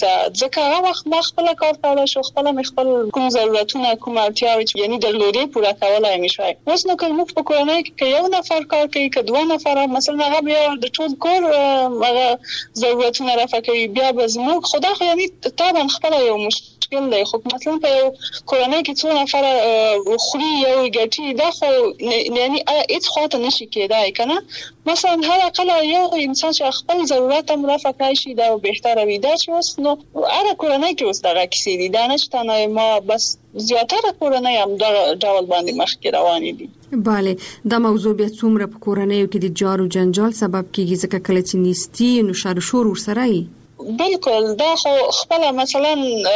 ځکه هغه وخت ما خپل کار کولای شو، خپل کوم ضرورتونه کوم اړتیاوې یعنی درلودې پوره کولای مې شوی. اوس نو کوم په کورنۍ کې یو نفر کار کوي که دوه نفر مثلا هغه بیا د ټول کور هغه ضرورتونه رافع کوي، بیا به زموږ خدا خو یعنی طبعا خپل یو مشکل دی. خو مثلا په یو کورنۍ کې څو نفر خوري یو ګټي دا خو یعنی هیڅ خاطر نشي کېدای کنه. مثلا هر اقل یو انسان چې خپل ضرورت هم رافع کړي شي دا بهتره وي. دا چې اوس نو هر کورنۍ کې اوس دغه کیسې دي، دا نشته نه ما بس زیاتره کورنۍ هم دا ډول باندې مخکې روانې دي. بله، دا موضوع بیا څومره په کورنۍ کې د جار او جنجال سبب کیږي ځکه کله چې نیستی نو شر شور ورسره ای. بالکل دا خو خپل مثلا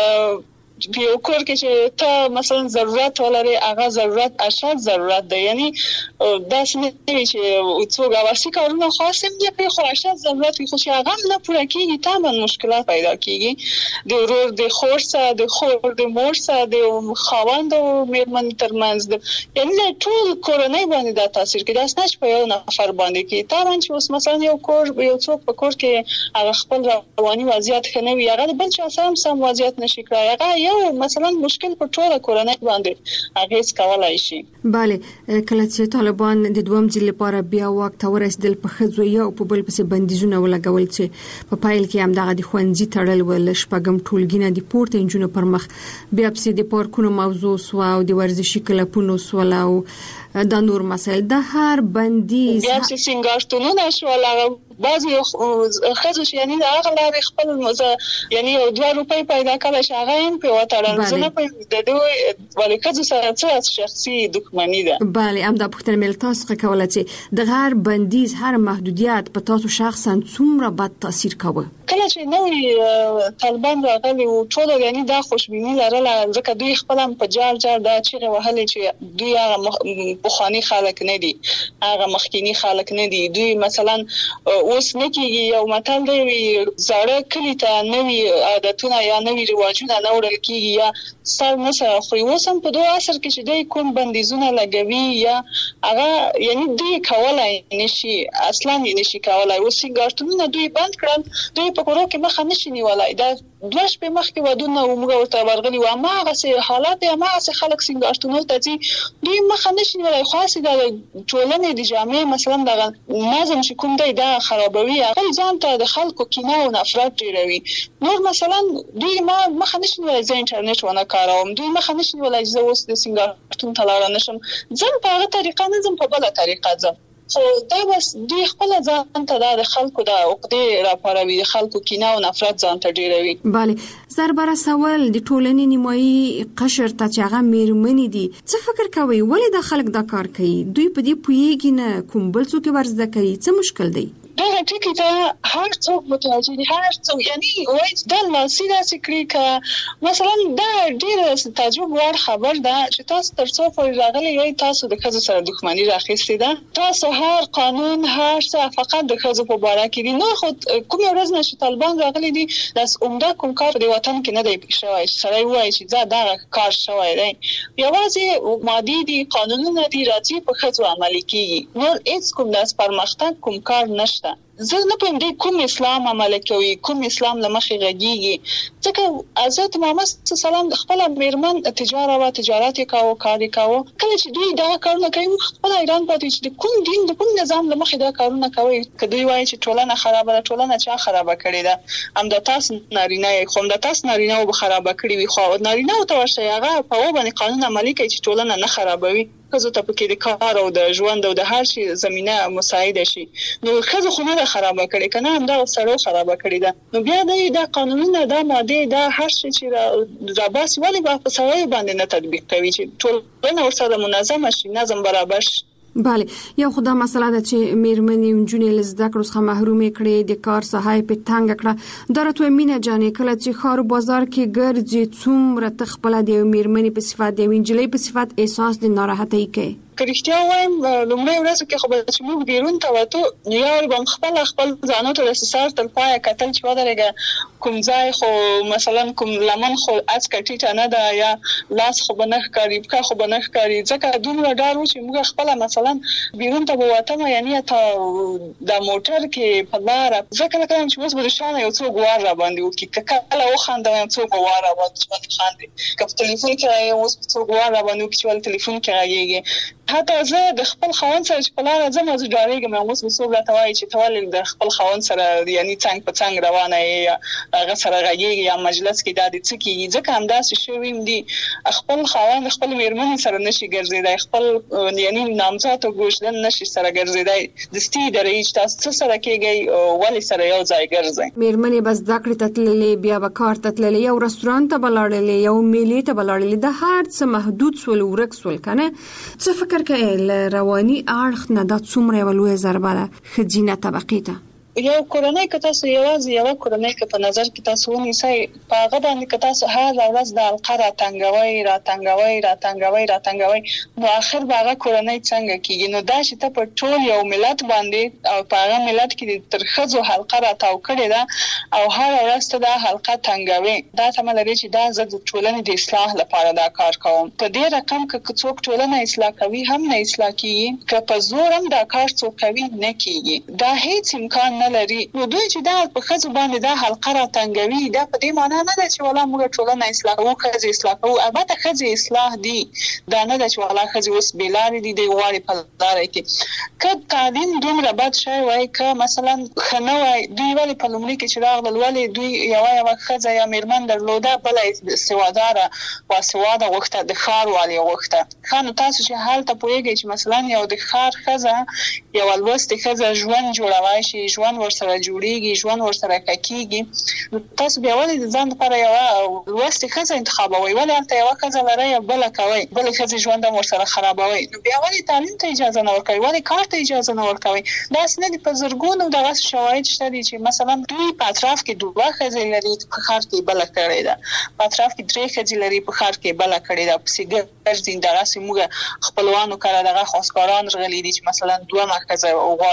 یو کور کې چې ته مثلا ضرورت ولري هغه ضرورت اشد ضرورت دی، یعنی دا څنګه چې څوک واسي کارونه خاصم دي په خو اشد ضرورت خو چې هغه نه پوره کیږي تمام مشکلات پیدا کیږي. د ورور د خور سره د خور د مور سره د خاوند او میرمن ترمنځ یعنی ټول کورنۍ باندې دا تاثیر کوي. دا څنګه په یو نفر باندې کې تمام چې اوس مثلا یو کور یو څوک په کور کې هغه خپل رواني وضعیت خنوي هغه بل چا سم وضعیت نشي کړای، هغه یو مثلا مشکل په ټوله کورنۍ باندې اغیز کولای شي. بله، کله چې طالبان د دوم ځل لپاره بیا واک ته ورسېدل په ښځو او په بل پسې بندیزونه ولګول چې په پایل کې هم دغه د ښوونځي تړل ول شپږم ټولګینه د پورته انجونو پر مخ بیا پسې د پارکونو موضوع سو او د ورزشي کلبونو سو او دا نور مسائل د هر بندیز بیا چې سنگارتونونه شو بعضی خزش یعنی هغه لاري خپل یعنی 2 روپۍ پیدا کړل چې هغه هم په وټړل زنه په د دوی ولې خزو سره څه شخصي دښمنی ده. بله، هم د پښتنې مل تاسو کوله چې د هر بندیز هر محدودیت په تاسو شخصا څومره بد تاثیر کوي. کله چې نوې طالبان راغلي او ټول یعنی دا خوشبینی لرله ځکه دوی خپل په جار دا چې وهلې چې دوی هغه بخانی خلک نه دي، هغه مخکینی خلک نه دي. دوی مثلا اوس نکیږي یو متل دی زړه کلی ته نوې عادتونه یا نوې رواجونه نه وړل کیږي یا سر نه سره خو اوس هم په دوه اثر کې چې دوی کوم بندیزونه لګوي یا هغه یعنی دوی کولای نشي اصلا نشي کولای. اوس سنگارتونونه دوی بند کړل، دوی په کورو کې مخه نشي نیولای. دا دوه شپې مخکې ودونه ومغه ورته ورغلي و ما هغه حالات ما هغه خلک سنگارتونو ته چې دوی مخه نشي نیولای. خاصه د ټولنې د جامعې مثلا د نظم چې کوم دی دا خرابوي، هغه ځان ته د خلکو کینه او نفرت ډیروي. نور مثلا دوی ما مخه نشي نیولای ز انټرنیټ ونه کاروم، دوی مخه نشي نیولای ز اوس د سنگارتون تلاره نشم ځم په هغه طریقه نه ځم په بل طریقه ځم. خو دا بس دوی خپل ځان ته د خلکو د عقدې راپاروي، خلکو کینه او نفرت ځان ته ډیروي. بله، زربره سوال د ټولنې نیمایي قشر ته چې هغه میرمنې دي څه فکر کوي ولې د خلک دا کار کوي؟ دوی په دې پوهیږي نه کوم بل څوک ورزده کوي؟ څه مشکل دی؟ دا ټکی ته هر څوک متوجه دي، هر څوک یعنی وایي دا لاسي داسې کړی که مثلا دا ډېر تعجب وړ خبر ده چې تاسو تر څو پورې راغلي یې تاسو د ښځو سره دښمني راخیستې ده. تاسو هر قانون هر څه فقط د ښځو په باره کې دي. نو خو کوم ورځ نه چې طالبان راغلي دي داس عمده کوم کار د وطن کې نه دی شوی چې سړی وایي چې دا کار شوی دی. یوازې مادي دي، قانونونه دي راځي په ښځو عملي کیږي. نور هیڅ کوم داس پرمختګ کوم کار نشته. زه نه پوهیم دی کوم اسلام عمل کوي، کوم اسلام له مخې غږیږي. ځکه حضرت محمد صلی الله علیه وسلم د خپل میرمن تجارت یې کاوه، کار یې کاوه. کله چې دوی دا کارونه کوي خپل ایران پاتې چې کوم دین د کوم نظام له مخې دا کارونه کوي. که دوی وایي چې ټولنه خرابه ده، ټولنه چا خرابه کړې ده؟ هم د تاسو نارینه یې خو د تاسو نارینه به خرابه کړې وي، خو نارینه ته ورشي هغه په باندې قانون عملي کوي چې ټولنه نه خرابوي. ښځو ته پکې د کار او د ژوند او د هر شي زمينه مساعده شي. نو ښځو خو نه خرابه کړي کنه، هم دا سره خرابه کړي ده. نو بیا دا قانونونه دا ماده دا هر شي چې را باسي ولی په سوي باندې نه تطبیق کوي چې ټولنه ورسره منظم شي، نظم برابر شي. بله، یو خدا مسئله ده چې میرمنې نجونې له زده کړو څخه محرومې کړې، د کار ساحه په تنګ کړه. دا راته مینه جانې کله چې ښار بازار کې ګرځي څومره تخپل د میرمنې په صفات د انجلۍ په صفات احساس د ناراحتۍ کوي. کرشتیا وایم لومړی ورځ کې خو به چې موږ بیرون ته وته نو یو به خپل ځانو ته د سر تر پای کتل چې ودرېږه کوم ځای خو مثلا کوم لمن خو از کټیټه نه ده یا لاس خو بنخ کاری بکا خو بنخ کاری ځکه دومره ډار و چې موږ خپل مثلا بیرون ته ووتم یعنی ته د موټر کې په لار ځکه کوم چې اوس به شانه یو څو غوار را باندې وکي کله وخاندم یو څو غوار را باندې خاندي کله ټلیفون کې اوس څو غوار را باندې وکي چې ټلیفون کې راګيږي حتی زه د خپل خاوند سره چې په لار ځم زه ډارېږم اوس به څوک راته وایي چې ته د خپل خاوند سره یعنی څنګه په څنګه روانه یې هغه سره غږیږي یا مجلس کې دا د څه کېږي ځکه همداسې شویم دي خپل خاوند خپل میرمنې سره نشي ګرځېدای خپل یعنی نامزاد او ګوشدن نشي سره ګرځېدای د ستې درې چې تاسو سره کېږي ولی سره یو ځای ګرځي میرمنې بس ذکر تتللې بیا به کار تتللې یو رستورانت ته بلاړلې یو میلې ته بلاړلې د هر څه محدود سول ورک سول کنه څه فکر کوي رواني اړخ نه د څومره ولوي ضربه ده خځینه طبقه ته یو کورنۍ که تاسو یو کورنۍ که په نظر کې تاسو ونیسئ په هغه باندې که تاسو هر ورځ د القره تنګوي نو اخر به هغه کورنۍ څنګه کیږي نو دا چې ته په ټول یو ملت باندې او په هغه ملت کې تر خزو حلقه را تاو کړي ده او هر ورځ ته دا حلقه تنګوي دا ته لري چې دا زه د ټولنې د اصلاح لپاره دا کار کوم په دې رقم که څوک ټولنه اصلاح کوي هم نه اصلاح کیږي که په زور هم دا کار څوک کوي نه کیږي دا هیڅ امکان لري نو دوی چې دا په خزو باندې دا حلقه را تنګوي دا په دې معنی نه ده چې ولا موږ ټولنه اصلاح کوو خزي اصلاح کوو البته خزي اصلاح دي دا نه ده چې ولا خزي اوس بلار دي د غواړي په لار کې که تعلیم دومره بد شي وای که مثلا خنوي دوی ولی په لومړي کې چې راغلل ولی دوی یو خزه یا میرمن درلوده بلې سواداره واسواده وخته د خار والی وخته خانو تاسو چې حالت پوهیږئ چې مثلا یو د خار خزه یو الوست خزه ژوند جوړوي شي ژوند ورسره جوړیږي ژوند ورسره کېږي تاسو بیا ولې د ځان لپاره یو لوستي خزه انتخابوي ولې انت یو خزه لري بل کوي بل خزه ژوند ورسره خرابوي نو بیا ولې تعلیم ته اجازه نه ورکوي ولې کار ته اجازه نه ورکوي دا سند په زرګونو دغه شواهد شته دي چې مثلا دوی په اطراف کې دوه خزه لري په خار کې بل کړي ده په اطراف کې درې خزه لري په خار کې بل کړي ده په سیګر دین دغه سیمه خپلوانو کړه دغه خاصکاران غلي دي چې مثلا دوه مرکز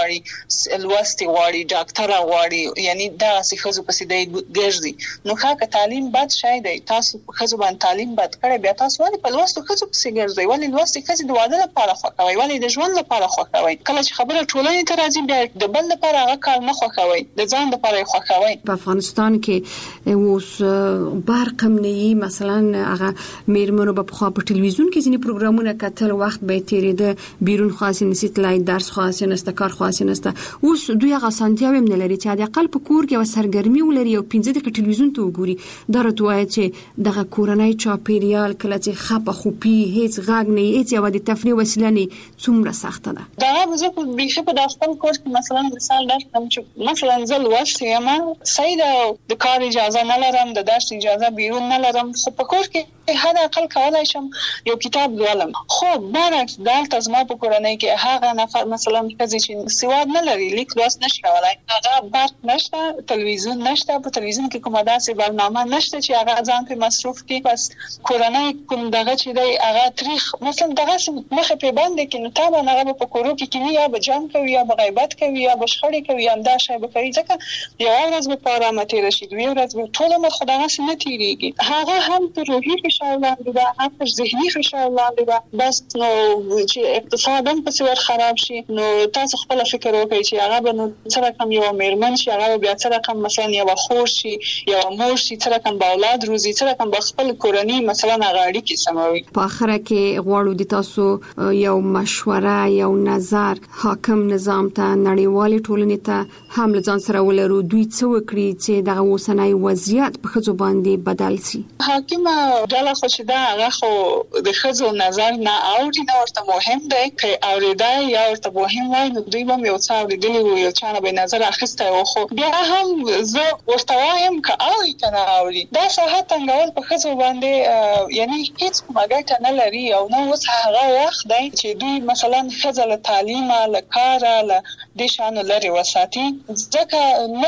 غواړي لوستي غواړي ډاکټر غواړي یعنی دا خزو په سیده ګرځي نو که تعلیم بد شای دی تاسو خزو باندې تعلیم بد کړی بیا تاسو ولې په لوستو خزو په سیده ګرځي ولې لوستي خزو د واده لپاره خوښوي ولې د ژوند لپاره خوښوي کله چې خبره ټولنې ته راځي بیا د بل لپاره هغه کار نه خوښوي د ځان لپاره خوښوي په افغانستان کې اوس برقم نه مثلا هغه میرمنو په خوا په ټلویزیون کې ځینې پروګرامونه کتل وخت به تیرېده بیرون خاصه نسیت لای درس خاصه نسته کار خاصه نسته اوس دوی هغه سانتیاو هم نه لري چې د اقل په کور کې و سرګرمي ولري او 15 دقیقې ټلویزیون ته وګوري دا راته وایي چې دغه کورنۍ چاپیریال کله چې خپه خوپی هیڅ غاګ نه هیڅ یو د تفریح وسیله نه څومره سخته ده دا زه په بیخي په خپل کور کې مثلا مثال درکړم چې مثلا زه لوست یم سید د کار اجازه نه لرم د درس اجازه بیرون نه لرم خو په کور کې هدا اقل کولای شم یو کتاب ولولم خو برعکس دالته زما په کورنۍ کې هغه نفر مثلا چې سواد نه لري لیک لوست نشي کولای هغه برق نشته ټلویزیون نشته په ټلویزیون کې کومه داسې برنامه نشته چې هغه ځان په مصروف کې بس کورنۍ کوم دغه چې دی هغه تاریخ مثلا دغه مخه په باندې کې نو تابع هغه په کورو کې یا به جام کوي یا به غیبت کوي یا به شخړې کوي یا دا شی به کوي ځکه یو ورځ به په آرامه تیر شي دوی ورځ به ټول عمر خدای سره تیریږي هغه هم په روحي فشار لاندې ده هم په ذهني فشار لاندې ده بس نو چې اقتصاد هم په څیر خراب شي نو تاسو خپل فکر وکړئ چې هغه به نو څه رقم یو میرمن شي هغه بیا څه رقم مثلا یو خور شي یو مور شي څه رقم به اولاد روزي څه رقم به خپل کورنۍ مثلا غاړي کې سموي په اخره کې غواړو د تاسو یو مشوره یو نظر حاکم نظام ته نړیوال ټولنې ته هم لزان سره ولرو دوی څه وکړي چې دغه اوسنۍ وضعیت په خځو باندې بدل شي حاکم ډله خو چې دا هغه خو د خځو نظر نه اوري نه ورته مهم دی چې اوریدای یا ورته مهم وای نو دوی هم یو څه اوریدلی وي یو چانه به نظر اخیسته او خو بیا هم زه ورته وایم که اوري کنه اوري دا ساحه څنګه په خځو باندې یعنی هیڅ کومه ګټه نه لري او نو اوس هغه وخت دی چې دوی مثلا خځه له تعلیم له کار له د شانو لري وساتي ځکه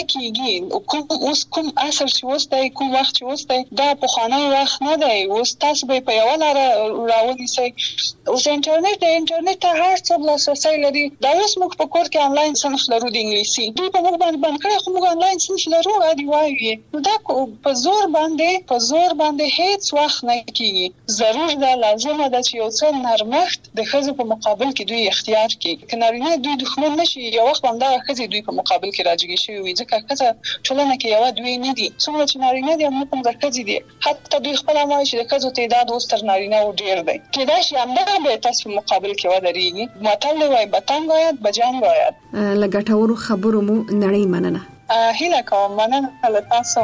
نکېږي اوس کوم اثر چې اوس دی کوم وخت چې اوس دی دا په خانه وخت نه دی اوس تاسو به په یو لاره راوځي اوس انټرنیټ ته هر څه لاسرسي لري دا اوس موږ په کور کې انلاین صنف لرو د انګلیسي کی دوی په موږ باندې باندې کړه خو موږ آنلاین صنف لرو عادي وایي دا په زور باندې هیڅ وخت نه کیږي ضرور ده لازمه ده چې یو څه نرمښت د ښځو په مقابل کې دوی اختیار کړي که نارینه دوی دښمن نشي یو وخت هم دا ښځې دوی په مقابل کې راجګې شوي وي ځکه ښځه ټولنه کې یوه دوی نه دي څومره چې نارینه دي همدومره د ښځې دي حتی دوی خپله وایي چې د ښځو تعداد اوس تر نارینهو ډېر دی کېدای شي همدغه به تاسو په مقابل کې ودرېږي متل دی وایي بتنګ آید بجنګ آید له ګټورو خبرو مو نړۍ مننه هیله کوم مننه له تاسو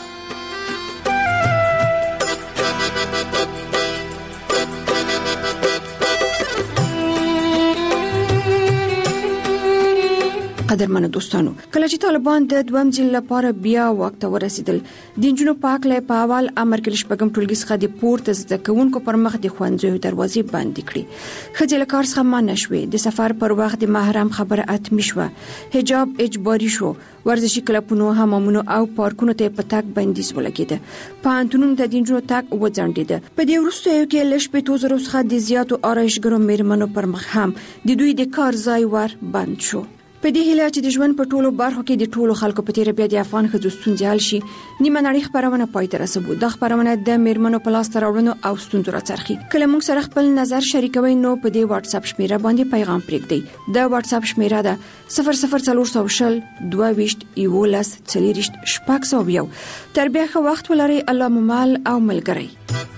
قدرمنو دوستانو کله چې طالبان د دویم ځل لپاره بیا وخت ورسېدل د انجونو پاکله په اول امر کې شپږم ټولګي څخه د پورته زده کوونکو پر مخ د خوندزو دروازې بندې کړې خځې له کار څخه منع شوې د سفر پر وخت د محرم خبره اتمی شوه حجاب اجباري شو ورزشي کلبونو حمامونو او پارکونو ته په تک بندیز ولګېده پانتونونو ته د انجونو تک وځنډېده په دې وروسته یو کې لږ په توزر څخه د زیاتو آرایشګرو میرمنو پر مخ هم د دوی د کار ځای ور بند شو په دې هیله چې د ژوند په ټولو برخو کې د ټولو خلکو په تیر بیا د افغان ښځو ستونزې حل شي نیمه نړۍ خبرونه پای ته رسوي د خبرونه د میرمنو په لاس راوړنو او ستونزو راڅرخي کله موږ سره خپل نظر شریکوي نو په دې واتس اپ شمیره باندې پیغام پرېږدئ د واتس اپ شمیره ده 00400 22 11 40 شپږ تر بیا ښه وخت ولرئ الله مو مل او ملګری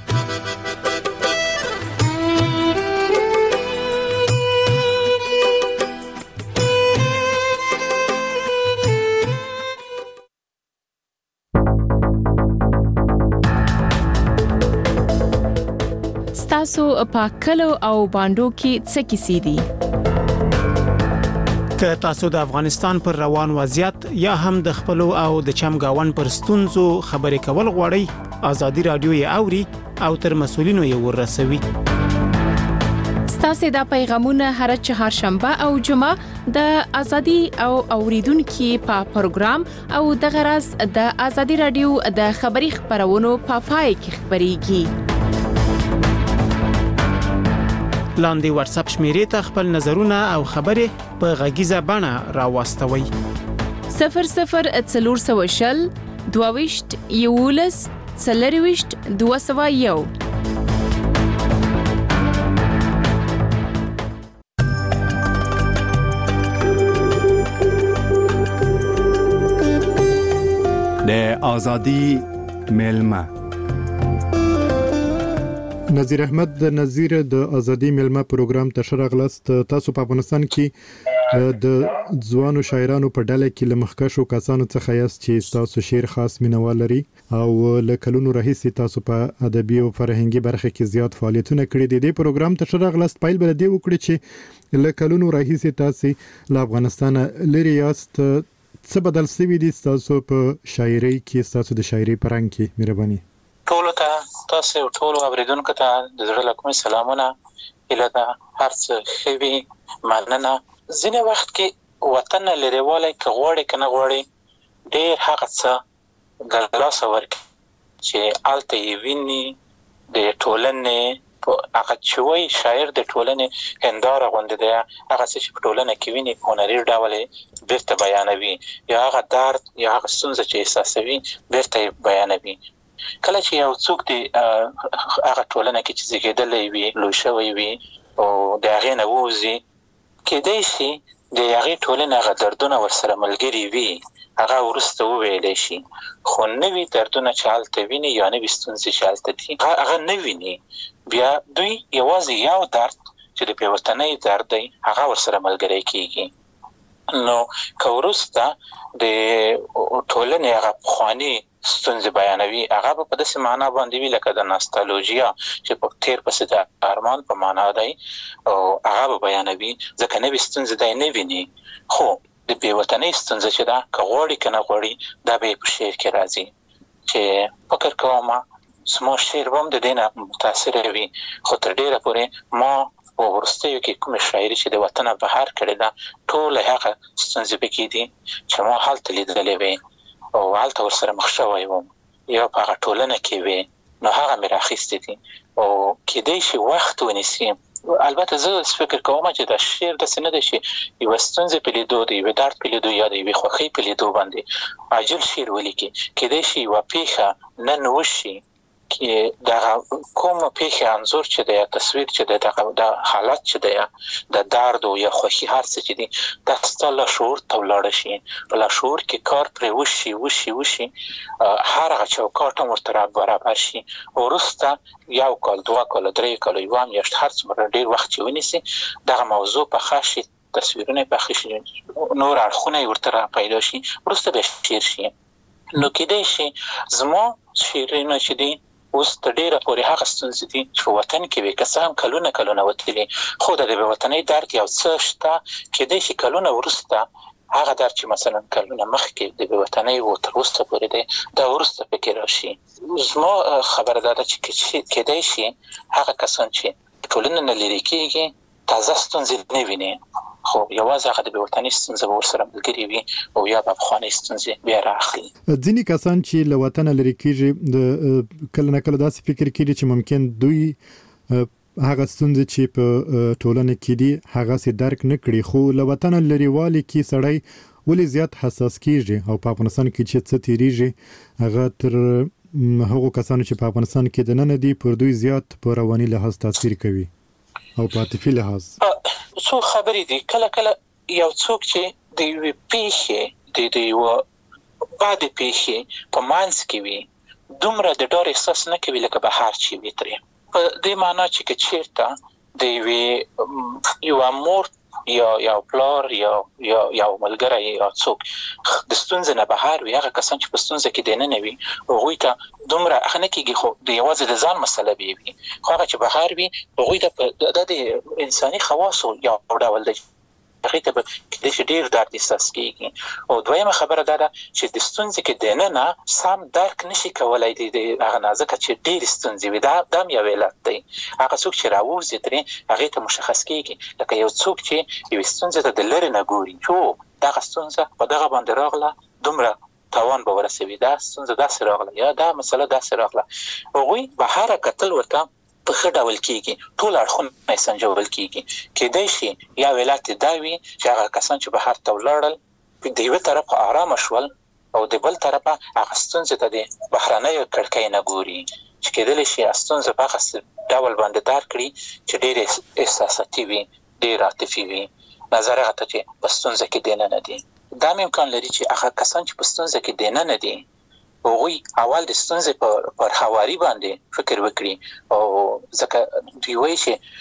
تاسو په کلو او باندو کې څه کیسې دي که تاسو د افغانستان پر روان وضعیت یا هم د خپل او د چمګاون پر ستونزو خبرې کول غواړئ ازادي رادیو یې اوري او تر مسولینو یې ورسوي تاسو دا پیغامونه هر چهارشنبه او جمعه د ازادي او اوریدونکو په پروګرام او د غرض د ازادي رادیو د خبري خبرونو په پای کې خبريږي لاندې واتس اپ شمیرې ته خپل نظرونه او خبرې په غږیزه بڼه راوستوي 0040 22 11 40 201 د ازادي ملما نظیر احمد د نظیر د ازادي ملما پروګرام ته شرغلست تاسو په افغانستان کې د ځوانو شاعرانو په ډله کې لمخکشو کسانو څخه یاست چې تاسو شعر خاص مینوال لري او لکلونو راهیسې تاسو په ادبي او فرهنګي برخه کې زیات فعالیتونه کړي دي د پروګرام ته شرغلست پایل بل دی وکړي چې لکلونو راهیسې تاسو له افغانستان لري یاست څه بدل سوي دي تاسو په شاعري کې تاسو د شاعري پرنګ کې مهرباني ټول ته تاسو ټول اوریدونکو ته د زړه له کومې سلامونه اله دا هر څه خوي مننه ځینې وخت کې وطن لريواله کې غوړې کنه غوړې ډېر هغه څه ګلاس ورک چې آلته یې ویني د ټولنې هغه چوي شاعر د ټولنې هنداره غوندې دی هغه چې په ټولنه کې ویني هنري ډول بیرته بیانوي یا هغه درد یا هغه ستونزه چې احساسوي بیرته بیانوي کله چې یو څوک دی هغه ټولنه کې چې زیږیدلې وي لوی شوی وي او د هغه نه ووزي کېدای شي د هغه ټولنه هغه دردونه ورسره ملګری وي هغه ورسته وویل شي خو نوې دردونه چې حالت ویني یا نوې ستونزې چې حالت دي هغه نه ویني بیا دوی یوازې یو درد چې د پیوستنۍ درد دی هغه ورسره ملګری کیږي نو که ورسته د ټولنې هغه خواني ستونزې بیانوي هغه په داسې معنا باندې وی لکه د ناستالوژیا چې په تیر پسې د ارمان په معنا دی او هغه بیانوي ځکه نوې ستونزې دی نه ویني خو د پیوستنۍ ستونزې چې دا کغوړی کنه غوړی دا به په شعر کې راځي چې فکر کوم سمو شعر هم د دینه متاثر وي خو تر ډیره پورې ما ورستیو کې کوم شاعري چې د وطن بهر کړی دا ټول هغه ستونزې پکې دي چې ما حالت لیدلې وي او حالت ورسره مخ شوی وم یا په ټولنه کې وي نو هغه مې راخیستې دي او کېدای شي وخت ونیسي البته زه فکر کوم چې دا شعر د سند شي یو ستونزې په لیدو دی یو درد په لیدو یا د یو خوخي په لیدو باندې عاجل شعر ولیکي کېدای شي واپیخه نن وشي کې دا کوم پیښه انزور چې د تصویر چې د حالت چې د درد او یا خوشي هر څه چې دي د ستل شعور ته ولاړ شي بل شعور کې کار پر وشي هر هغه چوکاټ مرتبه برابر شي ورسته یو کال دوه کال درې کال یو هم یشت هر څومره ډیر وخت چې ونیسي دا موضوع په خاصه تصویرونه په خاصه نور اړخونه ورته پیدا شي ورسته به شیر شي نو کېدای شي زمو شیرینه چې دي اوس د ډیره پورې هغه ستونزې دي چې وطن کې وي که هم کلونه وتلي خو د وطني درد یو څه شته کېدای شي کلونه ورسته هغه درد چې مثلا کلونه مخکې د وطني و تر اوسه پورې دی دا ورسته فکر راشي زما خبره ده چې کېدای شي هغه کسان چې ټولنه نه لري کېږي تازه ستونزې نه ویني خو یوازې هغه د وطني ستونزې ورسره ملګري وي او یا په خواني ستونزې بیا راخلي ځینې کسان چې له وطن لري کېږي د کله نه کله داسې فکر کوي چې ممکن دوی هغه ستونزې چې په ټولنه کې دي هغه سي درک نه کړي خو له وطن لري والي کې سړی ولې زیات حساس کیږي او په افغانستان کې چې څه تیریږي هغه تر هغه کسانو چې په افغانستان کې د نن دي پر دوی زیات په رواني لحاظ تاثیر کوي او په عاطفي لحاظ څو خبرې دي کله یو څوک چې د یو پیښې د یو بعد پیښې په مانس کې وي دومره د ډار احساس نه کوي لکه بهر چې وي ترې په دې معنی چې چیرته د یو امور یا پلار یا ملګری یا څوک د ستونزې نه بهر وي هغه کسان چې په ستونزه کې دینه نه وي هغه ته دومره اخنه کېږي خو د یوازې د ځان مسله وي خو هغه چې بهر وي هغه د انساني خواص یا ډول دی هغه ته د ډیر درد احساس کیږي او دویمه خبره ده چې د ستونزې کې دینه نه سم درک نشي کولای د هغه نازک چې ډیر ستونزې وي دا یو علت دی هغه څوک چې راوځي ترې هغه ته مشخص کیږي لکه یو څوک چې یو ستونزې ته د لری نه ګوري چې دا ستونزه په دغه باندې راغله دومره تاوان به ورسوي دا ستونزه داسې راغله یا دا مسله داسې راغله هغوی به هر کتل ورته په ښه ډول کېږي ټول اړخونه سنجول کېږي کېدای شي یا علت دا وي چې هغه کسان چې بهر ته ولاړل د یو طرف آرام شول او د بل طرف هغه ستونزې ته د بهرنۍ کړکۍ نه ګوري چې کېدلی شي ستونزه په هغه ډول باندې دار کړي چې ډېر احساساتي وي ډېر عاطفي وي نظر هغه ته چې په ستونزه کې دینه نه دي دا امکان لري چې هغه کسان چې په ستونزه کې دینه نه دي هغوی اول د ستونزې پر حواري باندې فکر وکړي او ځکه دوی وایي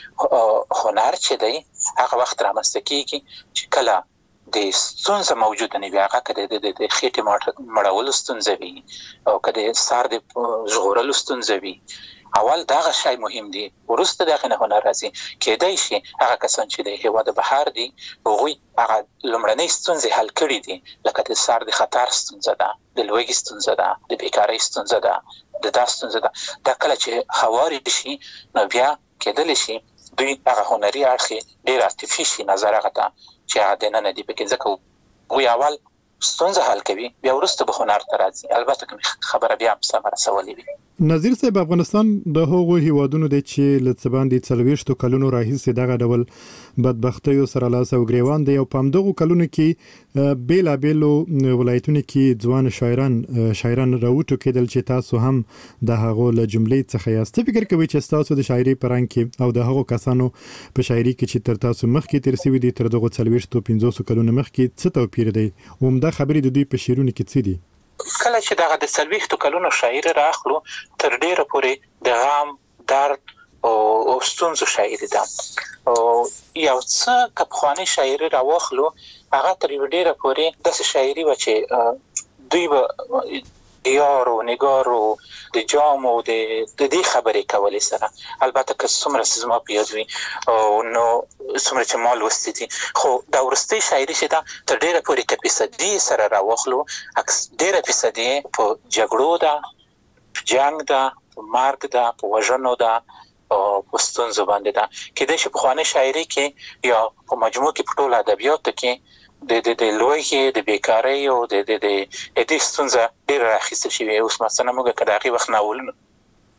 چې هنر چې دی هغه وخت رامنځته کېږي چې کله د ستونزه موجوده نه وي هغه که د خېټې مړولو ستونزه وي او که د سر د ژغورلو ستونزه وي اول دغه شی مهم دی ورسته دغه نه هنر راځي کېدای شي هغه کسان چې د هیواد بهر دي هغوی هغه لومړنۍ ستونزې حل کړي دي لکه د سر د خطر ستونزه ده د لوږې ستونزه ده د بیکارۍ ستونزه ده د دا ستونزه ده دا کله چې هواري شي نو بیا کېدلی شي دوی هغه هنري اړخ ډېر عاطفي شي نظر هغه ته چې هغه دننه دي پکې ځکه هغوی اول ستونزه حل کوي بیا وروسته به هنر ته راځي البته کوم خبره بیا هم سمه رسولې وي نظیر صاحب افغانستان د هغو هیوادونو دی چې له څه باندې 40 کلونو راهیسې دغه ډول بدبختیو سره لاس او ګریوان دی او په همدغو کلونو کې بیلابیلو ولایتونو کې ځوان شاعران راوټوکېدل چې تاسو هم د هغو له جملې څخه یاست فکر کوئ چې تاسو د شاعري په رنګ کې او د هغو کسانو په شاعري کې چې تر تاسو مخکې تیر شوي دي تر دغه 40-50 کلونو مخکې څه توپیر دی عمده خبرې د دوی په شعرونو کې څه دي کله چې دغه د 40 کلونو شاعر راخلو تر ډیره پورې د غم درد او ستونزو شاعر ده او یو څه کپخوانی شاعر راوخلو هغه تر ډیره پورې د شاعري و چې دوی به دیار او نگار او د جام او د دې خبرې کولې سره البته که څومره سزما پیادوي او نو څومره چې مال وستي خو دا ورستي شاعري چې دا تر ډیره پورې کپیسدي سره راوخلو ډیره فیصدي په جګړو ده جنگ ده مرګ ده په وژنو ده او په ستونزو باندې ده کېدای شي په خواني شاعري کې یا په مجموع کې په ټول ادبیاتو کې د لوږې د بیکارۍ او د دې ستونزه ډېره راخیستل شوې اوس مثلا موږ که د هغې وخت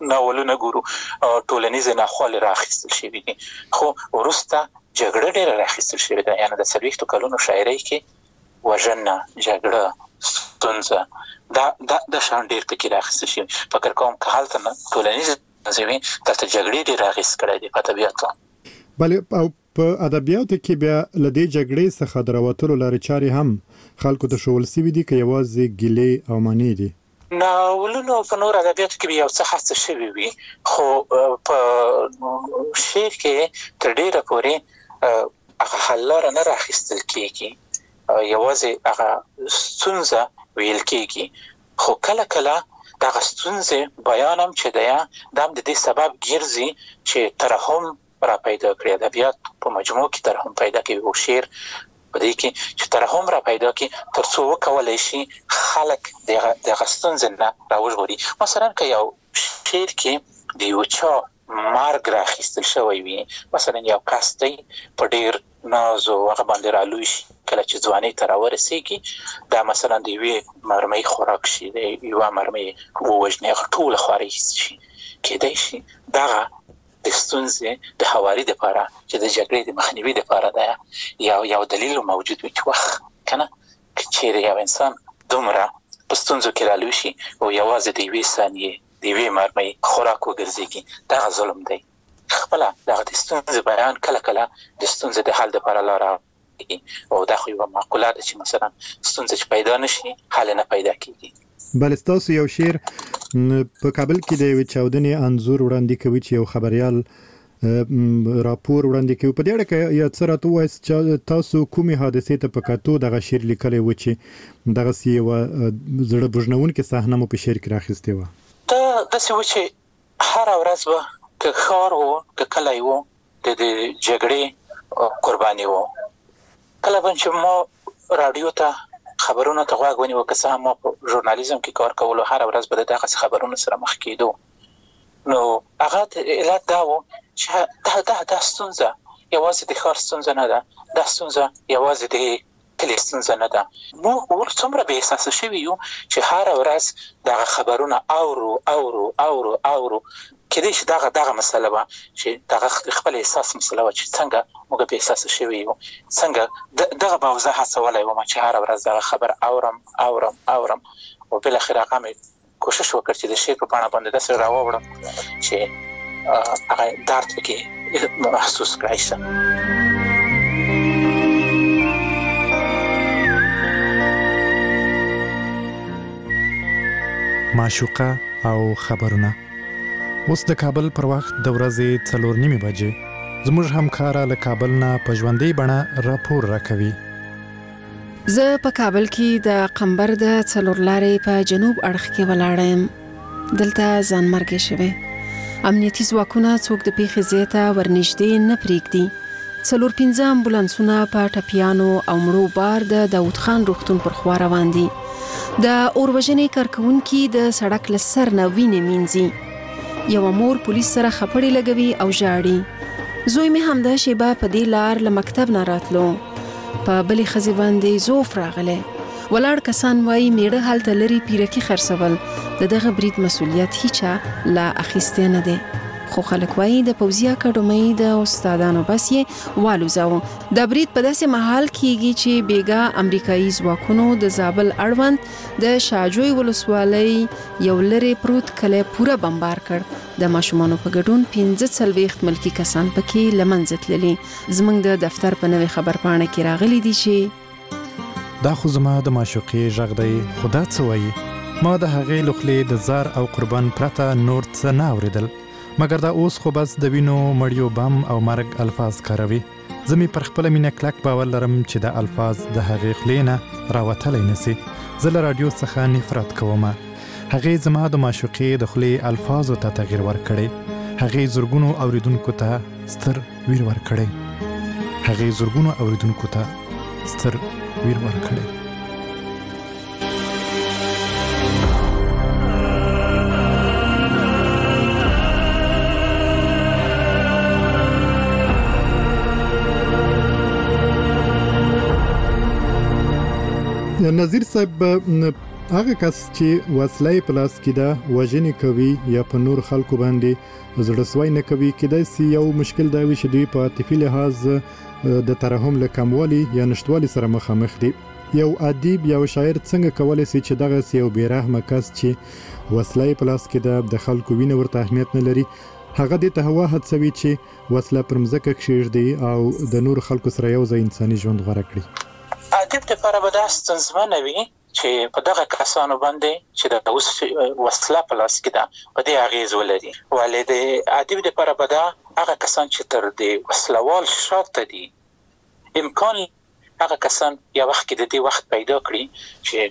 ناولونه ګورو ټولنیز ناخوالې راخیستل شوي دي. خو وروسته جګړه ډېره راخیستل شوې ده، یعنې د 40 کلونو شاعرۍ کې وژنه، جګړه، ستونزه دا شان ډېر پکې راخیستل شوي. فکر کوم که هلته ټولنیز نظمي دلته جګړې ډېر اغېز کړی دی په ادبیاتو. بله، او په ادبیاتو کې بیا له دې جګړې څخه د راوتلو لارې چارې هم خلکو ته ښوول سوي دي که یوازې ګیلې او مانې دي؟ ناولونو په نور ادبیاتو کې یو څه هڅه شوې وي، خو په شعر کې تر ډېره پورې هغه حل لاره نه راخیستل کېږي، یوازې هغه ستونزه ویل کېږي. خو کله کله دغه ستونزې بیان هم چې دی دا هم د دې سبب ګرځي چې ترحم را پیدا کړي. ادبیات په مجموع کې ترحم پیدا کوي او شعر په دې کې چې ترحم را پیدا کړي تر څو وکولای شي خلک دغه ستونزې نه راوژغوري. مثلا که یو شعر کې د یو چا مرګ راخیستل شوی وي، مثلا یو کس دی په ډېر ناز او هغه باندې رالوی شي، کله چې ځوانۍ ته راورسېږي دا مثلا د یوې مرمۍ خوراک شي، د یوه مرمۍ ووژني، هغه ټوله خوارۍ شي. کېدای شي دغه د ستونزې د هواري دپاره چې د جګړې د مخنیوي دپاره ده یو دلیل موجود وي چې وخت کنه که چیرې یو انسان دومره په ستونزو کې رالوی شي او یوازې د یوې ثانیې د یوې مرمۍ خوراک وګرځېږي، دغه ظلم دی. خپله دغه د ستونزې بیان کله کله د ستونزې د حل دپاره لاره او دا خو یوه معقوله ده چې مثلا ستونزه چې پیدا نشي حل نه پیدا کېږي. بله، ستاسو یو شعر په کابل کې د یوې چاودنې انځور وړاندې کوي چې یو خبریال راپور وړاندې کوي. په دې اړه که یا څه راته ووایاست چې تاسو کومې حادثې ته په کتو دغه شعر لیکلی و چې دغسې یوه زړه بوژنونکې صحنه مو په شعر کې راخیستې وه؟ دا داسې و چې هره ورځ به که ښار و که کلی و د جګړې قرباني و. کله به چې ما راډیو ته خبرونو ته غوږ ونیو، که څه هم ما په ژورنالیزم کې کار کولو، هره ورځ به د دغسې خبرونو سره مخ کېدو. نو هغه علت دا و چې دا ستونزه یوازې د ښار ستونزه نه ده، دا ستونزه یوازې د کلي ستونزه نه ده. موږ څومره بې احساسه شوي یو چې هره ورځ دغه خبرونه اورو کېدای شي دغه مسله وه چې دغه خپل احساس مسله وه چې څنګه موږ بې احساسه شوي یو، څنګه دغه به زه هڅولی وم چې هره ورځ دغه خبر اورم او بالاخره هغه مې کوشش وکړ چې د شعر په بڼه باندې داسې راووړم چې هغه درد پکې محسوس کړی شي. معشوقه او خبرونه. اوس د کابل پر وخت د ورځې 4:30 بجې زموږ همکاره له کابل نه په ژوندۍ بڼه راپور راکوي. زه په کابل کې د قمبر د څلور لارې په جنوب اړخ کې ولاړه یم. دلته ځانمرګي شوی. امنیتي ځواکونه څوک د پیښې ځای ته ورنږدې نه پرېږدي. 4-5 امبولانسونه په ټپیانو او مړو بار د داود خان روغتون پر خوا روان دي. د اوروژنې کارکونکي د سړک له سر نه وینې مینځي. یو مور پولیس سره خبرې لګوي او ژاړي. زوی مې همدا شیبه په دې لار له مکتب نه راتلو. په بلې ښځې باندې زوف راغلی. ولاړ کسان وایي میړه هلته لري پیرکي خرڅول. د دغه برید مسؤلیت هیچا لا اخیستی نه دی. خو خلک وایي د پوځي اکاډمۍ د استادانو بس یې والوزاوه. د برید په داسې مهال کېږي چې بیګا امریکایي ځواکونو د زابل اړوند د شاجوی ولسوالۍ یو لرې پروت کلی پوره بمبار کړ. د ماشومانو په ګډون 45 ملکی کسان پکې له منځه تللي. زموږ د دفتر په نوې خبرپاڼه کې راغلي دي چې دا خو زما د معشوقې غږ دی، خدا څه وایي. ما د هغې له خولې د زار او قربان پرته نور څه نه اورېدل، مګر دا اوس خو بس د وینو مړیو بم او مرګ الفاظ کاروي. زه مې پر خپله مینه کلک باور لرم چې دا الفاظ د هغې خولې نه راوتلی نسي. زه له راډیو څخه نفرت کومه. هغې زما د معشوقې د خولې الفاظو ته تغییر ورکړی. هغې زرګونو اوریدونکو ته ستر ویر ورکړی. نظیر صاحب، هغه کس چې وسلې په لاس کې ده وژنې کوي یا په نور خلکو باندې زړسوي نه کوي کېدای شي یو مشکل دا وي چې دوی په عاطفي لحاظ د ترحم له کموالي یا نشټوالي سره مخامخ دي. یو ادیب یا شاعر څنګه کولای شي چې دغه یو بیرحمه کس چې وسلې په لاس کې ده د خلکو وینه ورته اهمیت نه لري هغه د هوا هڅوي چې وسله پر مځکه کښېږدي او د نور خلکو سره یو ځای انساني ژوند غوره کړي. ادیب د لپاره به دا ستونزمنه وي چې په دغه کسانو باندې چې د اوس وسله په لاس کې ده په دې اغیز ولري ولې د ادیب لپاره به دا هغه کسان چې تر دې وسلوال شاته دي امکان هغه کسان یو وخت کې د دې وخت پیدا کړي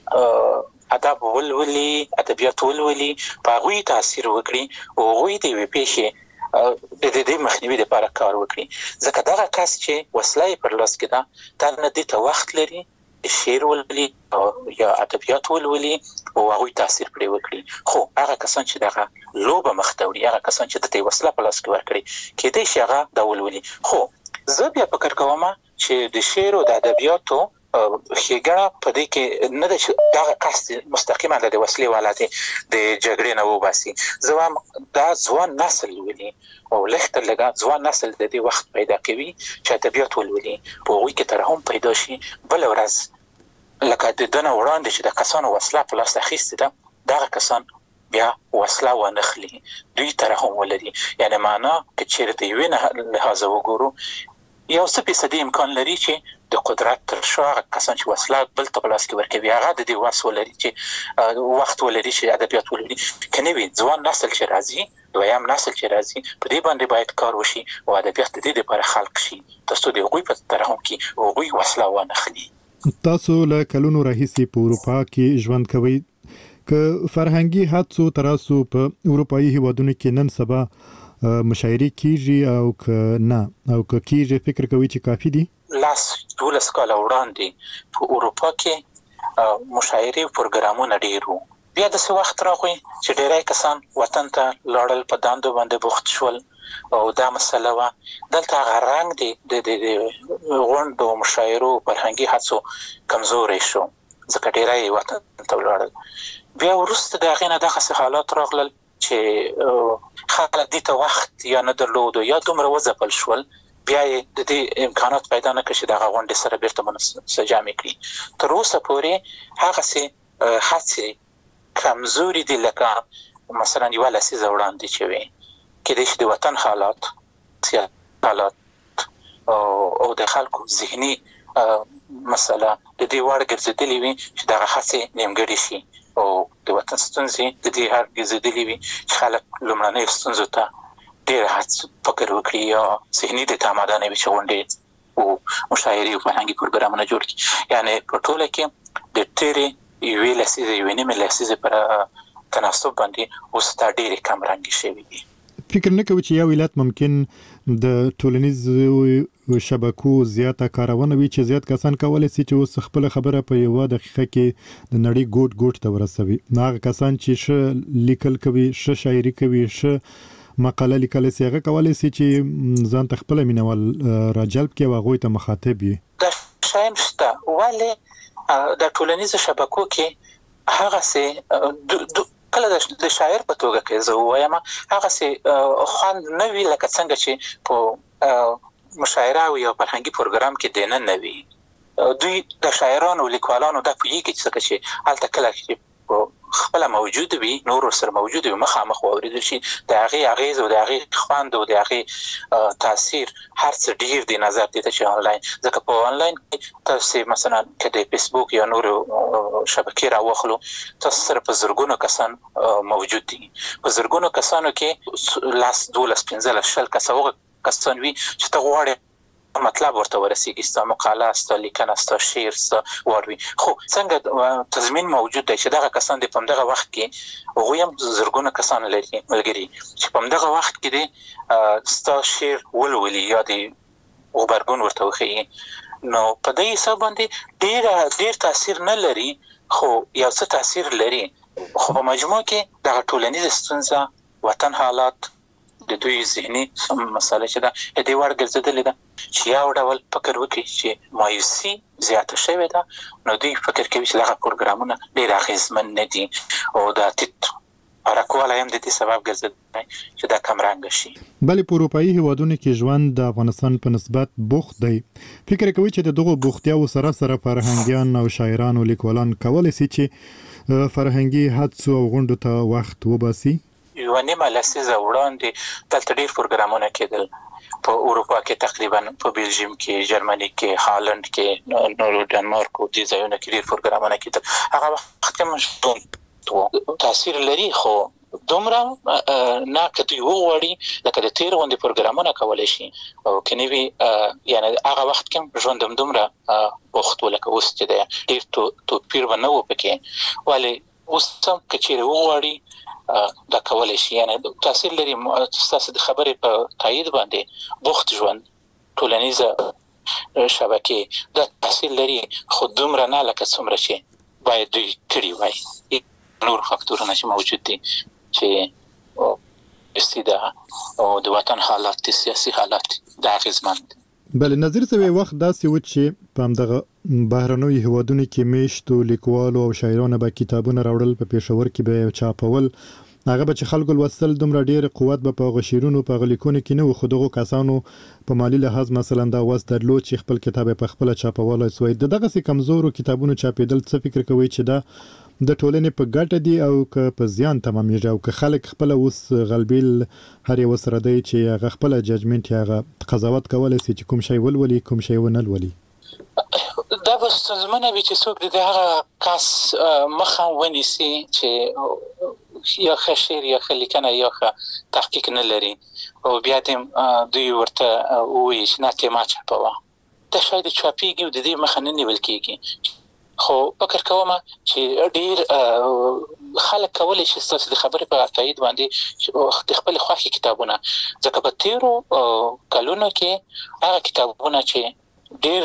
چې ادب ولولي ادبیات ولولي په هغوی تاثیر وکړي او هغوی د وی پیښې د دې مخنیوي لپاره کار وکړي ځکه دغه کس چې وسله پر لاس کې ده دا نه د وخت لري شعر ولولي یا ادبیات ولولي او هغه تاثیر پرې وکړي خو هغه کسان چې دغه لوبه مختوري هغه کسان چې د دې وسله په لاس کې ورکړي کېدای شي هغه دا ولولي خو زه بیا فکر کوم چې د شعر او د ادبیاتو خېګړه په دې کې نه ده دا کس مستقیما د وسلې والاتي د جګړې نه وباسي زوام دا ځوان نسل ولولي او لخت لګا ځوان نسل د دې وخت پیدا کوي چې ادبیات ولولي په وی کې ترحم پیدا شي بل ورځ لکه د دنه وړاندې چې د کسانو وسله په لاس اخیسته ده دا کسان بیا وسله ونخلي دوی ترحم ولري یعنی معنا چې د وینه لحاظ وګورو یو څه فیصدي امکان لري چې د قدرت تر شا کسان چې وسله بل ته بلاس کې ورکوي هغه د دې وس ولري چې وخت ولري چې ادبیات ولري کني وي ځوان نسل چې راځي دویم نسل چې راځي په دې باندې باید کار وشي او ادبیات د دې لپاره خلق شي تاسو د هغوی په ترحم کې او هغوی وسله ونخلي. تاسو له کلونو راهیسې په اروپا کې ژوند کوئ که فرهنګي حادثو تراسو په اروپאי هیوادونو کې نن سبا مشاعرې کیږي او که نه او که کیږي فکر کوي چې کافي دي؟ لاس 12 کال وړاندې په اروپا کې مشاعرې او پروګرامونه ډیرو بیا د څه وخت راغی چې ډیری کسان وطن ته لاړل په داندو باندې بوخت شول او دا مسله وا دلته غرنګ دي د غونډو مشاعرو فرهنګي حادثو کمزوري شو ځکه ډیری وطن ته لاړل بیا ورسته د غینه دغه حالات راغلل چې خلک دې ته وخت یا نه درلودو یا دومره وځپل شول بیا د دې امکانات پیدا نه کړي د غونډې سره بیرته منسجم کړي تر اوسه پورې هغه سي حادثه کمزوري دي لکه مثلا یو لسیزه وړاندې چې وي کې د وطن حالات او د خلکو ذهني مسله د دې وړ ګرځېدلې وي چې دغه حادثه نیمګړې شي او د وطن ستونزې د دې هر ګرځېدلې وي چې خلک لومړنۍ ستونزو ته ډېر هڅه فکر وکړي یا ذهني د تمدن وي چې غونډې او مشاعرې او فرهنګي پروګرامونه جوړ کړي یعنی په ټوله کې د تیرې یوې لسیزې یوې نیمې لسیزې پر تناسب باندې اوس دا ډېرې کم رنګې شوي دي. فکر نه کوي چې یو ولایت ممکن د ټولنیزو شبکو زیاته کارونه وي چې زیات کسان کولای شي چې اوس خپل خبره په یو دقیقه کې د نړۍ ګوټ ته ورسوي هغه کسان چې ش لیکل کوي ش شاعري کوي ش مقاله لیکل شي هغه کولای شي چې ځان ته خپل مینوال راجلب کې واغوي ته مخاطب وي د شایم شته ولی د ټولنیزو شبکو کې هغه سي کله د شاعر په توګه کې زه وایم هغه سي خوند نه وی لکه څنګه چې په مشاعره او یو فرهنګي پروګرام کې دینه نه وی دوی د شاعرانو لیکوالانو د پویږي چې هلته کله چې خپل موجود وي نور سره موجود وي مخامخ اوریدل شي د هغه اغیز او د هغه خوند او د هغه تاثیر هر څه ډیر دی نظر دي چې آنلاین ځکه په آنلاین تاسو مثلا کله فیسبوک یا نور شبکې راوخلو تاسو سره په زرګونو کسان موجود دي په زرګونو کسانو کې لاس 12 کسان وي چې ته غواړې مطلب ورته ورسیږي ستا مقاله ستا لیکنه ستا شعر ستا واروي خو څنګه تضمین موجود دی چې دغه کسان د پمدغه وخت کې هغه هم زرګونه کسان لري ملګری چې پمدغه وخت کې دی ستا شعر ولولي یا دی وبرګون ورته وخی نو په دې حساب باندې ډیر تاثیر نه لري خو یو څه تاثیر لري خو په مجموع کې د ټولنیز ستونزه وطن حالات د دوی ذهني مسله چې دا د دې وړ ګرځېدلې ده چې یو ډول فکر وکړي چې مایوسي زیاته شوې ده، نو دوی فکر کوي چې دغه پروګرامونه ډېر اغېزمن نه دي او دا ټیټ راکواله هم د دې سبب ګرځي چې دا کم رنګ شي. بلې په اروپאי هیوادونو کې ژوند د افغانستان په نسبت بوخت دی. فکر کوي چې دغه بوختیاو سره فرهنګيان او شاعران او لیکوالان کولای شي چې فرهنګي حادثو او غونډو ته وخت وباسي. یو نیمه لسیزه وړاندې دلته ډېر پروګرامونه کېدل په اروپا کې، تقریبا په بلجیم کې، جرمني کې، هالند کې، نورو ډنمارک او دې ځایونو کې ډېر پروګرامونه کېدل. هغه وخت کې مشهور تاثیر لري، خو دومره نه کته یو وړي لکه د تیر غونډې پروګرامونه کولای شي او کني وی یعنی هغه وخت کې ژوندم دومره وخت ولکه اوس چې د ډیر تو پیر ونو پکې ولی اوس هم کچېره وړي دا کولای شي، یعنی تاثیر لري. تاسو د خبرې په تایید باندې وخت ژوند ټولنیزه شبکې دا تاثیر لري، خو دومره نه لکه څومره چې باید دوی کړی وای. نور فاکتورونه چې موجود دي چې استیدا او د وطن حالات، سیاسي حالات دا اغیزمن دي. بل نظر سوي وخت داسې و چې په همدغه بهرنوي هیوادونو کې میشتو لیکوالو او شاعرانو به کتابونه راوړل، په پېښور کې به چاپول، هغه به چې خلکو لوستل دومره ډېر قوت به په غشیرونو په غلیکونو کې نه و، خو دغه کسانو په مالی لحاظ مثلا دا وس درلود چې خپل کتاب په خپل چاپولای سوی. دغه سي کمزورو کتابونو چاپېدل څه فکر کوي چې دا د ټولنې په ګټه دي او که په زیان تمامېږي، او که خلک خپل اوس غلبیل هر یو سره دی چې هغه خپل ججمنټ یا قضاوت کولای شي چې کوم شی ولولي کوم شی ونه لولي. دا به ستونزمنه وي چې څوک د هغه کس مخه ونیسي چې یا خشیر یا خلیکنه یا تحقیق نه لري او بیا دې دوی ورته وایي چې نه ته ما چاپوه. دا شاید چاپیږي او د دې مخه نه نیول کېږي، خو فکر کوم چې ډیر خلک کولای شي ستاسو د خبرې په تایید باندې د خپل خوښي کتابونه، ځکه په تیرو کلونو کې هغه کتابونه چې ډیر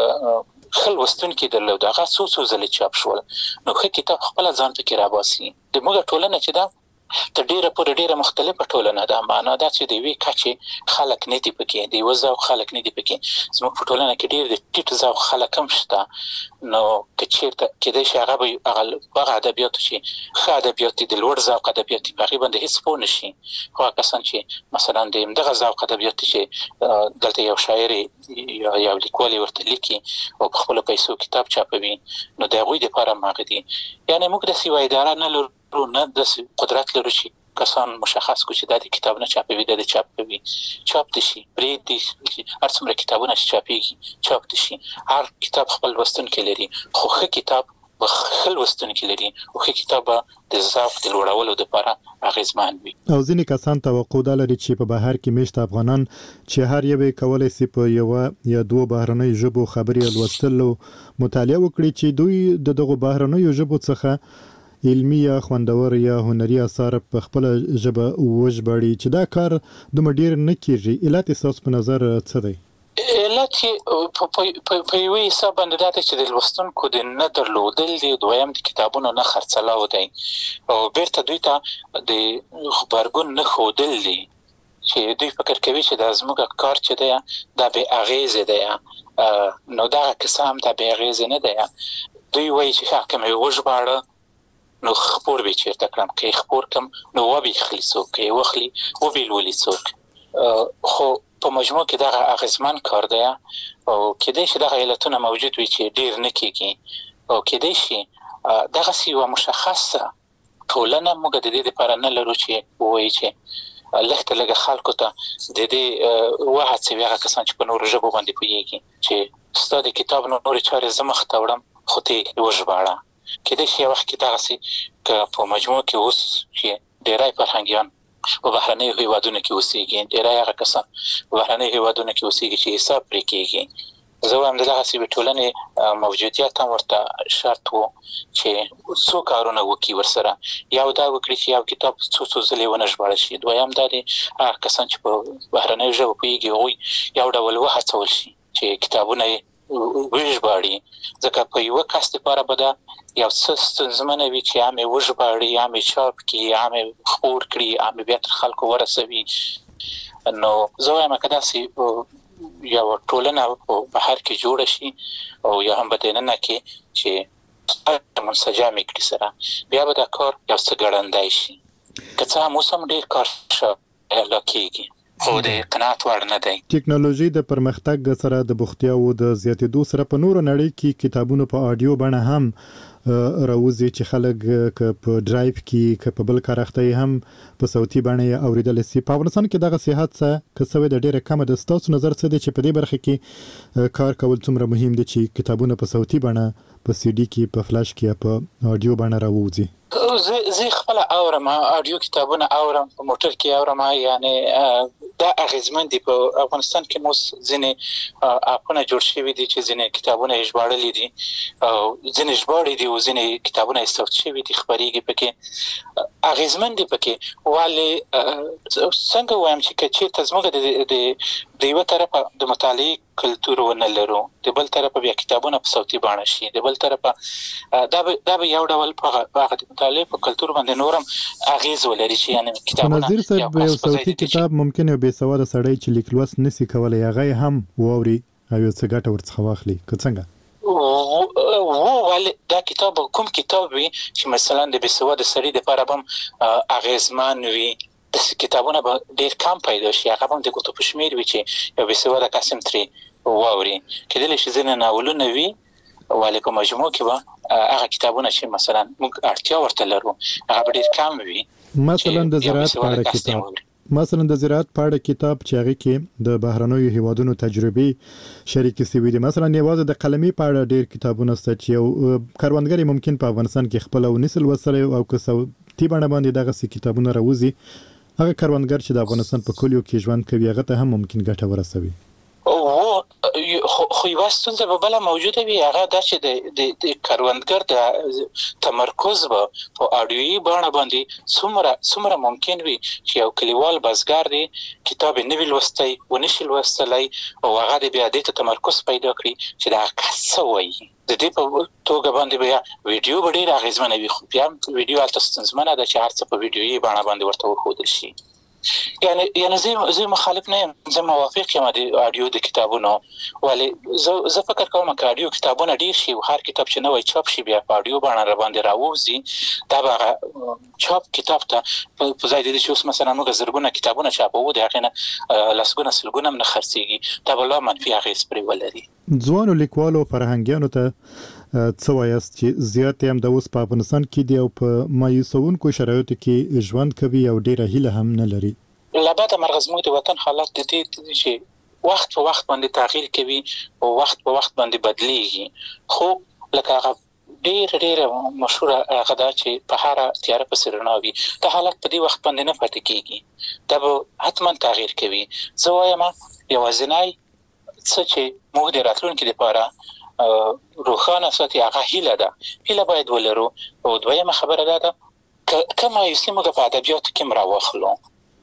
خل وستون کې درلود هغه څو ځله چاپ شول، نو خو کتاب خپل ځان ته کې راباسي. د موږ ټولنه چې دا ته ډیره مختلفه ټولنه ده، معنا دا چې د وی کچې خلک نه دي پکې، د وزو خلک نه دي پکې، زموږ په ټولنه کې ډیر د ټیټ ځو خلک هم شته. نو کچېرته کې د شغه به هغه ادبیات شي، خا ادبیات د لوړ ذوق ادبیات تقریبا د هیڅ پونه شي، خو کسان چې مثلا دغه ذوق ادبیات چې دلته یو شاعر یا یو لیکوال ورته لیکي او په خپل پیسو کتاب چاپوي، نو د غوی د لپاره ماغدي. یعنی موږ د سیوای اداره نه نه د قدرت لري چې کسان مشخص کو چې د کتاب نه چاپوي، د چاپوي چاپ دي شي پرې دي هر څومره کتابونه چې چاپيږي چاپ دي شي، هر کتاب خپل وستونکي لري، خو کتاب خپل وستونکي لري او کتاب د ذوق د لوړولو لپاره اغیزمن وي. او ځینې کسان توقع لري چې په بهر کې میشت افغانان چې هر یو کولای شي په یو یا دوه بهرنۍ ژبو خبري لوستل او مطالعه وکړي چې دوی دغه بهرنۍ ژبو څخه علمي یا خوندور یا هنري اثار په خپل ژبه وژباړي، چې دا کار دومره ډیر نه کیږي. علت اساس په نظر څه دی؟ علت په یوه حساب باندې دا چې د لوستونکو د نه درلودل دي، دویم د کتابونو نه خرڅلاو دی او بیرته دوی ته د خبرګون نه ښودل دي چې دوی فکر کوي چې د زموږ کار چې دی دا به اغیزه دی، نو دا قسم دا به اغیزه نه دی. دوی وایي چې حکم وژباړه نو خبر به چیرته کړم، کې خبر کم نو و به خلیصو کې وخلی و به لولي څوک، خو په مجموع کې دا اغیزمن کار دی او کېدای شي دا علتونه موجود وي چې ډیر نه کېږي او کېدای شي دغه سی و مشخصه ټولنه موږ د دې لپاره نه لرو چې وایي چې لږ خلکو ته د دې واحد څه هغه کسان چې په نور ژبه باندې پوهیږي چې ستاسو کتاب نور چارې زمخ ته وړم خو ته وژباړه. کله چې وخت کې تاسو که په مجموع کې اوس چې ډیرای فرهنګيان په بهرنۍ هیوادونو کې اوسېږي، ډیرای هغه کسان په بهرنۍ هیوادونو کې اوسېږي چې حساب پرې کېږي. زه هم دغه سی ټولنې موجودیت هم ورته شرط وو چې څو کارونه وکړي ورسره، یو دا وکړي چې یو کتاب څو ځلې ونه ژباړل شي، دویم دا دی هغه کسان چې په بهرنۍ ژبه پوهیږي هغوی یو ډول وهڅول شي چې کتابونه وژباړي، ځکه په یو کس لپاره به دا یو څه ستونزمنه وي چې عامه وژباړي، عامه چاپ کړي، عامه خپور کړي، عامه بیا تر خلکو ورسوي، نو زه وایم کدا سي یو ټولنه په بهر کې جوړ شي او یا هم بدننه کې چې منسجم کړي سره بیا به دا کار یو څه ګړندای شي که څه موسم ډیر کار لکېږي خو د قناعت وړ نه دی. ټیکنالوژي د پرمختګ سره د بوختیاو د زیاتېدو سره په نورو نړۍ کې کتابونه په آډیو بڼه هم راوځي چې خلک په ډرایو کې که په بل کار اخته هم په صوتي بڼه اوریدل شي. په افغانستان کې دغه صحت څه کسوي د ډیره کم د ستاسو نظر څه دی چې په دې برخه کې کار کول څومره مهم دي چې کتابونه په صوتي بڼه په سی ډي کې په فلاش کې په آډیو بڼه راوځي؟ زه خپل اورم آډیو کتابونه اورم په موټر کې اورم یعنی دا اغیزمن دي. په افغانستان کې مو ځینې اپونه جوړ شوي دي چې ځینې کتابونه ژباړلي دي او ځینې ژباړي دي او ځینې کتابونه صوت شوي دي خبريږي پکې اغیزمن دي پکې والي څنګه وایم چې چې زموږ د یو طرفه د مطالعه کلتور ونه لرو د بل طرفه بیا کتابونه په صوتي بڼه شي د بل طرفه دا به یو ډول په هغه مطالعه په کلتور باندې نورم اغیز ولري چې یعنی کتابونه نظیر صاحب یو صوتي کتاب ممکن یو بې سواده سړی چې لیکلوس نسی کولای هغه هم ووري او یو څه ګټه ورڅخه واخلي که څنګه ولې دا کتاب کوم کتاب وي چې مثلا د بې سواده سړي لپاره هم اغیزمن وي د کتابونه به ډیر کم پیدا شي هغه هم د ګوتو په شمیر وي چې یو بې سواده قسم ترې واوري کېدلی شي ځینې ناولونه وي ولې په مجموع کې به هغه کتابونه چې مثلا موږ اړتیا ورته لرو هغه به ډیر کم وي. مثلا د زراعت په اړه په اړه کتاب چې هغه کې د بهرنیو هیوادونو تجربې شریک شوي دي مثلا یوازې د قلمي په اړه ډیر کتابونه شته چې یو کاروانګر ممکن په افغانستان کې خپل او نسل وسره او که صوتي بڼه باندې دغه کتابونه راوځي هغه کاروانګر چې د افغانستان په کلیو کې ژوند کوي هغه ته هم ممکن ګټه ورسوي. خو یو ستونزه به بل موجوده وي هغه د چې د کاروانګر د تمرکز په اډیوي بڼه باندې څومره ممکن وي چې یو کلیوال بزګر دی کتاب نه ویلوستای و نشي لوستلای او هغه د بیا د تمرکز پیدا کړي چې دا څه وایي د دې په توګه باندې بیا ویډیو به ډیر اغیزمن وي خو بیا ویډیو الته ستونزمنه ده چې هر څه په ویډیوي بڼه باندې ورته وښودل شي. یعنی زه مخالف نه یم زه موافق یم د اډیو د کتابونو ولی زه فکر کوم چې اډیو کتابونه ډیر شي او هر کتاب چې نوې چاپ شي بیا په اډیو باندې را باندې راوځي دا به چاپ کتاب ته په ځای د چې مثلا موږ زرګونه کتابونه چاپو د هغه لسګونه سلګونه نه خرڅيږي دا بل منفي اغیز پرې ولري. ځوانو لیکوالو فرهنګیانو ته څه وایاست چې زیات هم د اوس په افغانستان کې دی او په مایوسونکو شرایطو کې ژوند کوي او ډیره هیله هم نه لري؟ لباده مرغز موږ د وطن حالات د دې چې وخت په وخت باندې تغییر کوي او وخت په وخت باندې بدلیږي خو لکه هغه ډیر مشهور هغه دا چې په هر تیار په سرناوي د حالت په دې وخت باندې نه پاتې کیږي دا به حتما تغییر کوي. زه وایم یوازینی څه چې موږ د راتلونکي لپاره روښانه ساتي هغه هیله باید ولرو او دویمه خبره ده که مایوسي موږ په ادبیاتو کې مراوخلو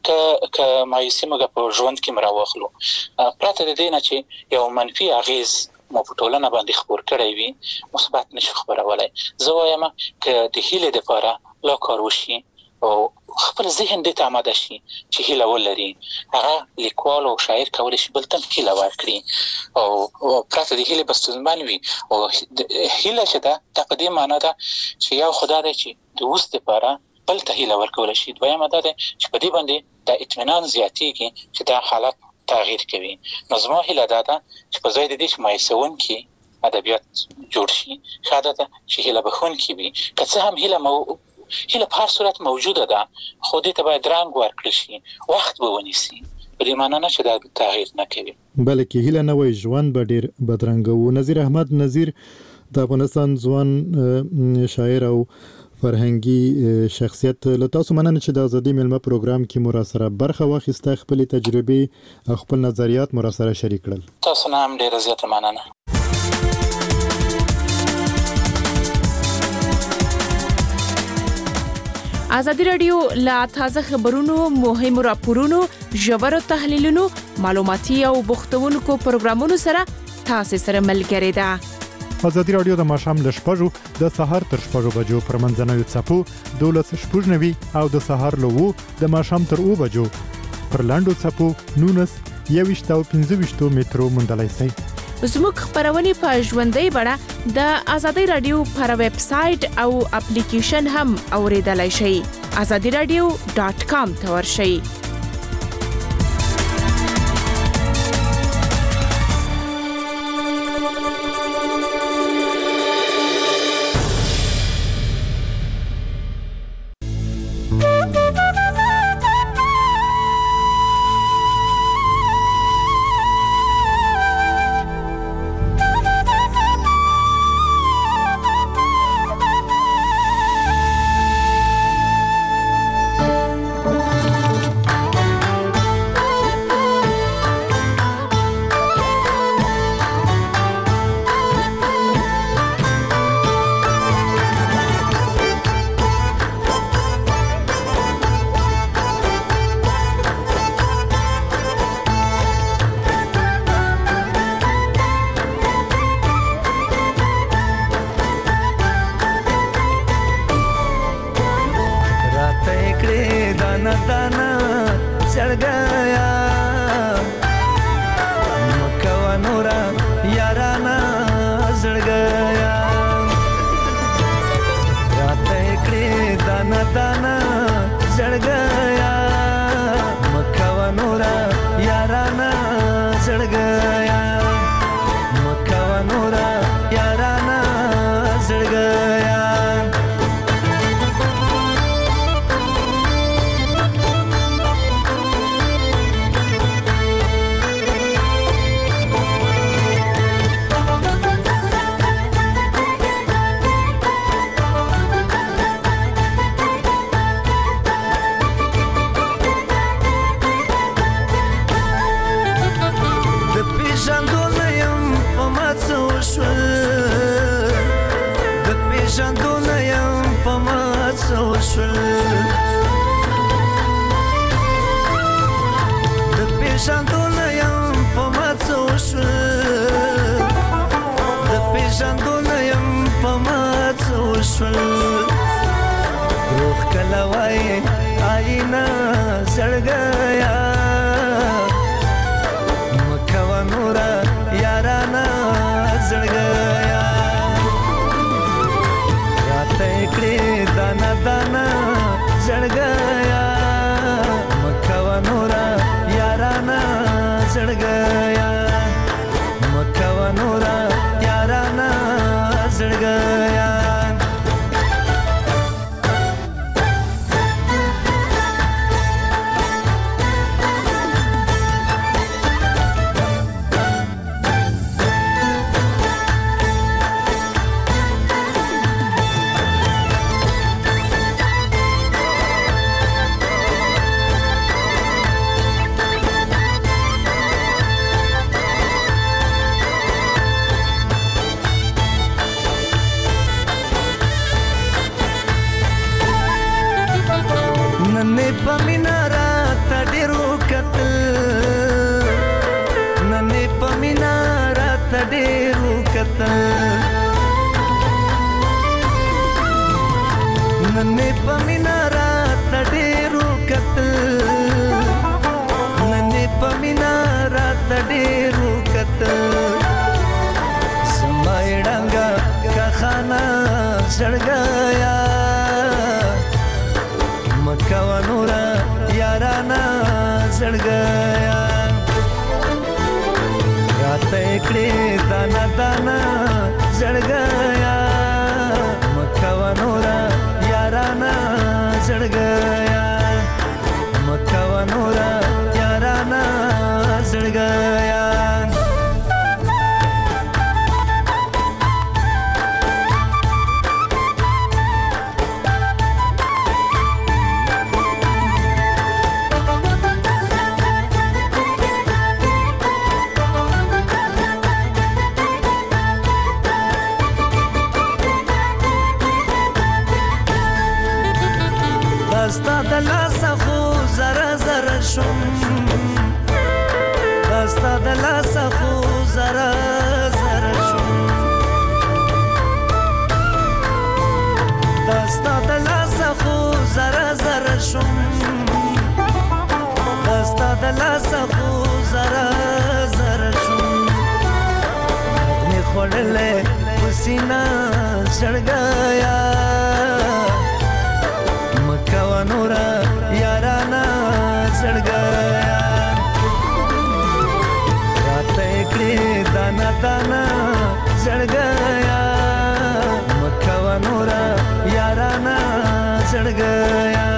که مایوسي موږ په ژوند کې مراوخلو پرته د دې نه چې یو منفي اغیز مو په ټولنه باندې خبر کړی وي مثبت نشو خبرولای. زه وایم که د هیله لپاره لا کار وشي او خپل ذهن دې ته آماده شي چې هیله ولري هغه لیکوال او شاعر کولای شي بل ته هیله ورکړي او پرته د هیله بستونمن وي او هیله چې دا په دې معنی ده چې یو خدای دی چې د اوس لپاره بل ته هیله ورکول شي دویمه ده چې په دې باندې د اطمینان زیاتیږي چې دا حالت تغییر کوي. نو زما هیله ده چې په ځای د دې چې مایسون کې ادبیات جوړ شي خاطر ده چې هیله بخون کې وي که څه هم هیله په هر صورت موجوده ده خو دې ته باید رنګ ورکړل شي وخت به ونیسي په دې معنی نه چې دا تغییر نه کوي بلکې هیله نه وي ژوند به ډیر بدرنګ وو. نذیر احمد نذیر د افغانستان ځوان شاعر او فرهنګي شخصیت له تاسو مننه چې د ازادي ملمه پروګرام کې مو را سره برخه واخیسته خپل تجربې او خپل نظریات مو را سره شریک کړل. تاسو نه هم ډیر زیات مننه. ازادي رادیو لا تازه خبرونو مهمو راپورونو ژورو تحلیلونو معلوماتي او بوختونکو پروګرامونو سره تاسو سره ملګری ده. ازادي رادیو د ماښام له 6:00 د سهار تر 6:00 بجو پر منځنوي څپو 12:09 او د سهار له 2 د ماښام تر 2 بجو پر لاندو چپو 19 25 مترو مندلای سي. زموږ خبرونه په ژوندۍ بڼه د ازادي رادیو پر ویب سټ او اپلیکیشن هم اوریدلای شئ. azadiradio.com ته ورشئ. روح کلوای آینا زړ گیا مکوا نورا یارانا زړ گیا راته کړي دانا دانا زړ گیا مکوا نورا یارانا زړ گیا مکوا نورا یارانا زړ گیا नन्हे पमिनारा तडेरो कतल नन्हे पमिनारा तडेरो कतल नन्हे पमिनारा तडेरो कतल नन्हे पमिनारा तडेरो कतल समायडांगा का खाना सड़ गया मक्का नूरा याराना सड़ गया रात एकड़े दाना दाना सड़ गया मक्का नूरा याराना सड़ गया मक्का नूरा याराना सड़ गया دستا دلا سخو زرا زرا شم دستا دلا سخو زرا زرا شم دستا دلا سخو زرا زرا شم دستا सीना सड़ गया मक्का नूरा याराना सड़ गया रात एकड़ी दाना दाना सड़ गया मक्का नूरा याराना सड़ गया